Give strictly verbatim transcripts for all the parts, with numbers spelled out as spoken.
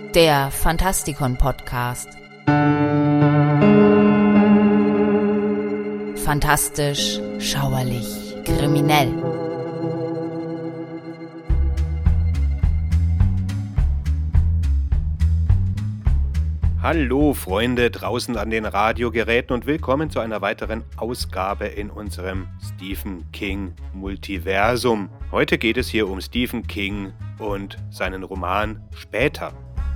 Der Fantastikon-Podcast. Fantastisch, schauerlich, kriminell. Hallo Freunde draußen an den Radiogeräten und willkommen zu einer weiteren Ausgabe in unserem Stephen King Multiversum. Heute geht es hier um Stephen King und seinen Roman Später.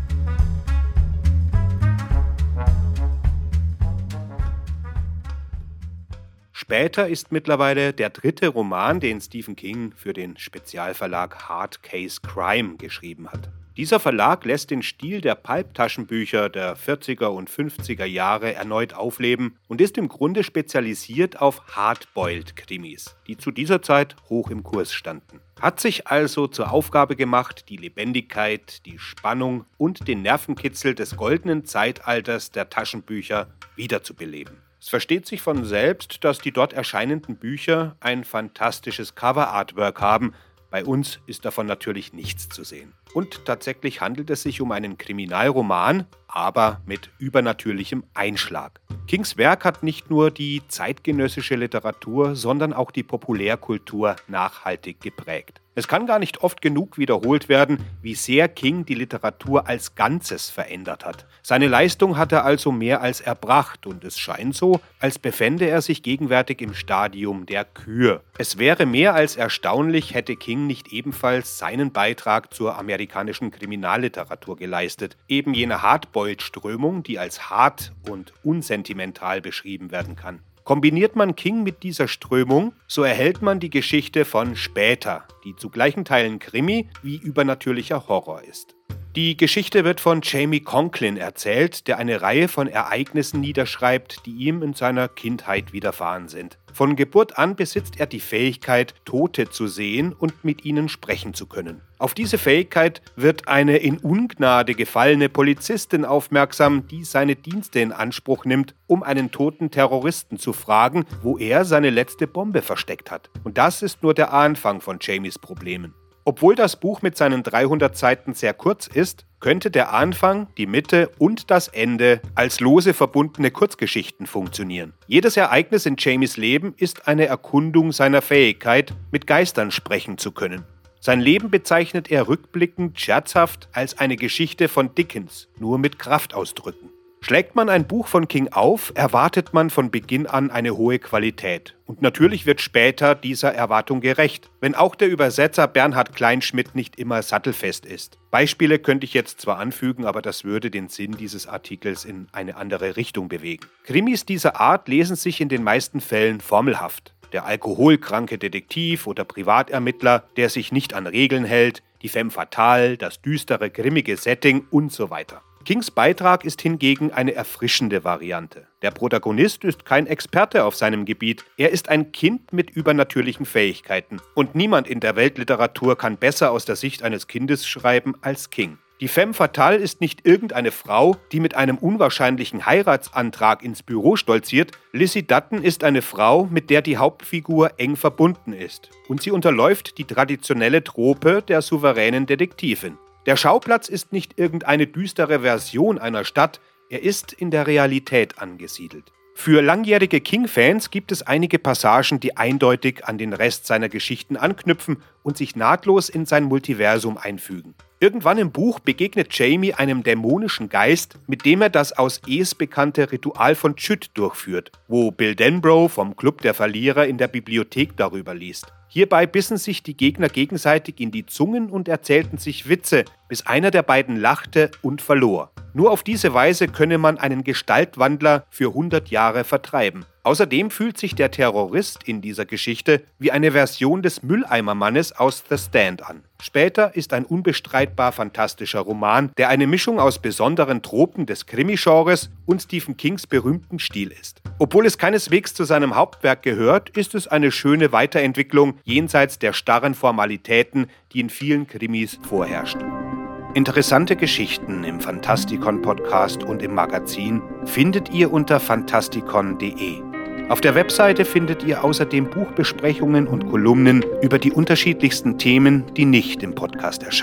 Später ist mittlerweile der dritte Roman, den Stephen King für den Spezialverlag Hard Case Crime geschrieben hat. Dieser Verlag lässt den Stil der Pulp-Taschenbücher der vierziger und fünfziger Jahre erneut aufleben und ist im Grunde spezialisiert auf Hardboiled-Krimis, die zu dieser Zeit hoch im Kurs standen. Hat sich also zur Aufgabe gemacht, die Lebendigkeit, die Spannung und den Nervenkitzel des goldenen Zeitalters der Taschenbücher wiederzubeleben. Es versteht sich von selbst, dass die dort erscheinenden Bücher ein fantastisches Cover-Artwork haben. Bei uns ist davon natürlich nichts zu sehen. Und tatsächlich handelt es sich um einen Kriminalroman, aber mit übernatürlichem Einschlag. Kings Werk hat nicht nur die zeitgenössische Literatur, sondern auch die Populärkultur nachhaltig geprägt. Es kann gar nicht oft genug wiederholt werden, wie sehr King die Literatur als Ganzes verändert hat. Seine Leistung hat er also mehr als erbracht und es scheint so, als befände er sich gegenwärtig im Stadium der Kür. Es wäre mehr als erstaunlich, hätte King nicht ebenfalls seinen Beitrag zur amerikanischen Kriminalliteratur geleistet. Eben jene Hardboiled-Strömung, die als hart und unsentimental beschrieben werden kann. Kombiniert man King mit dieser Strömung, so erhält man die Geschichte von Später, die zu gleichen Teilen Krimi wie übernatürlicher Horror ist. Die Geschichte wird von Jamie Conklin erzählt, der eine Reihe von Ereignissen niederschreibt, die ihm in seiner Kindheit widerfahren sind. Von Geburt an besitzt er die Fähigkeit, Tote zu sehen und mit ihnen sprechen zu können. Auf diese Fähigkeit wird eine in Ungnade gefallene Polizistin aufmerksam, die seine Dienste in Anspruch nimmt, um einen toten Terroristen zu fragen, wo er seine letzte Bombe versteckt hat. Und das ist nur der Anfang von Jamies Problemen. Obwohl das Buch mit seinen dreihundert Seiten sehr kurz ist, könnte der Anfang, die Mitte und das Ende als lose verbundene Kurzgeschichten funktionieren. Jedes Ereignis in Jamies Leben ist eine Erkundung seiner Fähigkeit, mit Geistern sprechen zu können. Sein Leben bezeichnet er rückblickend scherzhaft als eine Geschichte von Dickens, nur mit Kraftausdrücken. Schlägt man ein Buch von King auf, erwartet man von Beginn an eine hohe Qualität. Und natürlich wird Später dieser Erwartung gerecht, wenn auch der Übersetzer Bernhard Kleinschmidt nicht immer sattelfest ist. Beispiele könnte ich jetzt zwar anfügen, aber das würde den Sinn dieses Artikels in eine andere Richtung bewegen. Krimis dieser Art lesen sich in den meisten Fällen formelhaft. Der alkoholkranke Detektiv oder Privatermittler, der sich nicht an Regeln hält, die femme fatale, das düstere, grimmige Setting und so weiter. Kings Beitrag ist hingegen eine erfrischende Variante. Der Protagonist ist kein Experte auf seinem Gebiet, er ist ein Kind mit übernatürlichen Fähigkeiten. Und niemand in der Weltliteratur kann besser aus der Sicht eines Kindes schreiben als King. Die femme fatale ist nicht irgendeine Frau, die mit einem unwahrscheinlichen Heiratsantrag ins Büro stolziert. Lizzie Dutton ist eine Frau, mit der die Hauptfigur eng verbunden ist. Und sie unterläuft die traditionelle Trope der souveränen Detektivin. Der Schauplatz ist nicht irgendeine düstere Version einer Stadt, er ist in der Realität angesiedelt. Für langjährige King-Fans gibt es einige Passagen, die eindeutig an den Rest seiner Geschichten anknüpfen und sich nahtlos in sein Multiversum einfügen. Irgendwann im Buch begegnet Jamie einem dämonischen Geist, mit dem er das aus Es bekannte Ritual von Chüd durchführt, wo Bill Denbrough vom Club der Verlierer in der Bibliothek darüber liest. Hierbei bissen sich die Gegner gegenseitig in die Zungen und erzählten sich Witze, bis einer der beiden lachte und verlor. Nur auf diese Weise könne man einen Gestaltwandler für hundert Jahre vertreiben. Außerdem fühlt sich der Terrorist in dieser Geschichte wie eine Version des Mülleimermannes aus The Stand an. Später ist ein unbestreitbar fantastischer Roman, der eine Mischung aus besonderen Tropen des Krimi-Genres und Stephen Kings berühmten Stil ist. Obwohl es keineswegs zu seinem Hauptwerk gehört, ist es eine schöne Weiterentwicklung jenseits der starren Formalitäten, die in vielen Krimis vorherrschen. Interessante Geschichten im Fantastikon-Podcast und im Magazin findet ihr unter fantastikon punkt de. Auf der Webseite findet ihr außerdem Buchbesprechungen und Kolumnen über die unterschiedlichsten Themen, die nicht im Podcast erscheinen.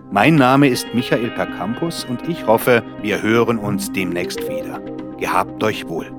Mein Name ist Michael Percampus und ich hoffe, wir hören uns demnächst wieder. Gehabt euch wohl.